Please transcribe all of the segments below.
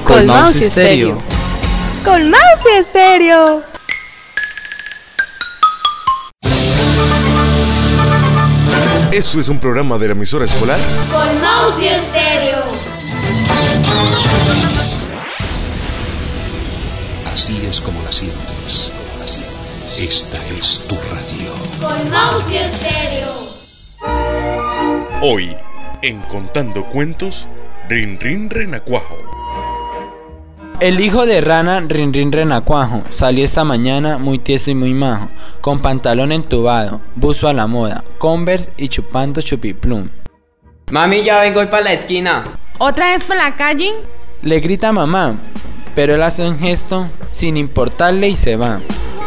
Colmouse Estéreo. Colmouse Estéreo. Eso es un programa de la emisora escolar Colmouse Estéreo. Así es como la sientes. Esta es tu radio. Colmouse Estéreo. Hoy, en Contando Cuentos, Rin Rin Renacuajo. El hijo de rana Rin Rin Renacuajo salió esta mañana muy tieso y muy majo, con pantalón entubado, buzo a la moda, Converse y chupando chupiplum. Mami, ya vengo para la esquina. ¿Otra vez para la calle? Le grita mamá, pero él hace un gesto sin importarle y se va.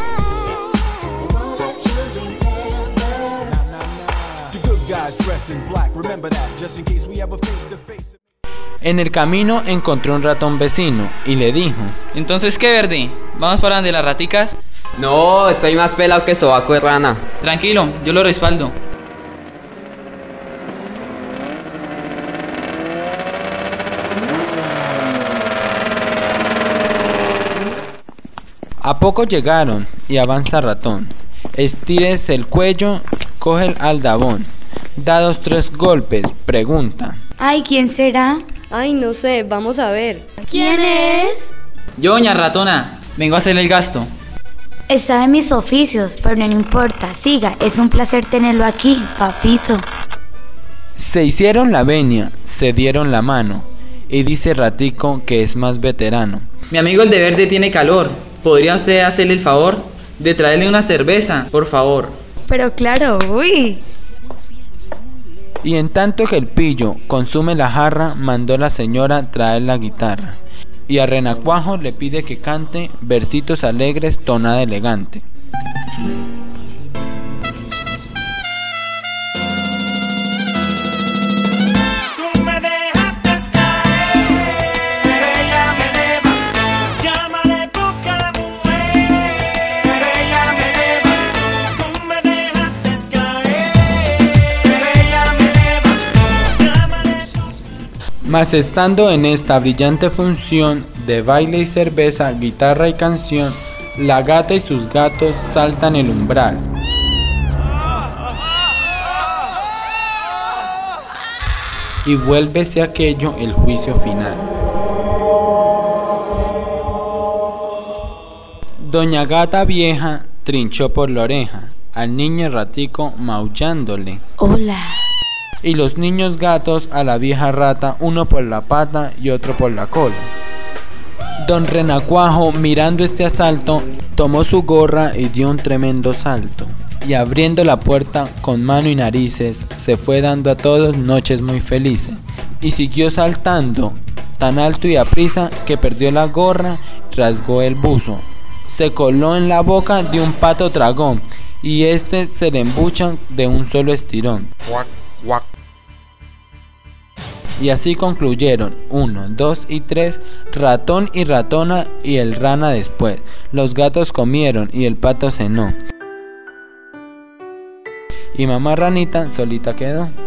En el camino encontró un ratón vecino y le dijo: ¿Entonces qué, Verde? ¿Vamos para donde las raticas? No, estoy más pelado que sobaco de rana. Tranquilo, yo lo respaldo. A poco llegaron y avanza ratón. Estírese el cuello, coge el aldabón, da 2, 3 golpes, pregunta: Ay, ¿quién será? Ay, no sé, vamos a ver. ¿Quién es? Yo, doña ratona, vengo a hacerle el gasto. Estaba en mis oficios, pero no importa, siga, es un placer tenerlo aquí, papito. Se hicieron la venia, se dieron la mano, y dice Ratico, que es más veterano: Mi amigo el de Verde tiene calor. ¿Podría usted hacerle el favor de traerle una cerveza, por favor? Pero claro, uy. Y en tanto que el pillo consume la jarra, mandó la señora traer la guitarra, y a Renacuajo le pide que cante versitos alegres, tonada elegante. Mas estando en esta brillante función de baile y cerveza, guitarra y canción, la gata y sus gatos saltan el umbral. Y vuélvese aquello el juicio final. Doña Gata Vieja trinchó por la oreja al niño Ratico maullándole: Hola. Y los niños gatos a la vieja rata, uno por la pata y otro por la cola. Don Renacuajo, mirando este asalto, tomó su gorra y dio un tremendo salto. Y abriendo la puerta con mano y narices, se fue dando a todos noches muy felices. Y siguió saltando, tan alto y aprisa, que perdió la gorra, rasgó el buzo. Se coló en la boca de un pato dragón, y este se le embuchan de un solo estirón. Guac, guac. Y así concluyeron 1, 2 y 3, ratón y ratona y el rana después. Los gatos comieron y el pato cenó. Y mamá ranita solita quedó.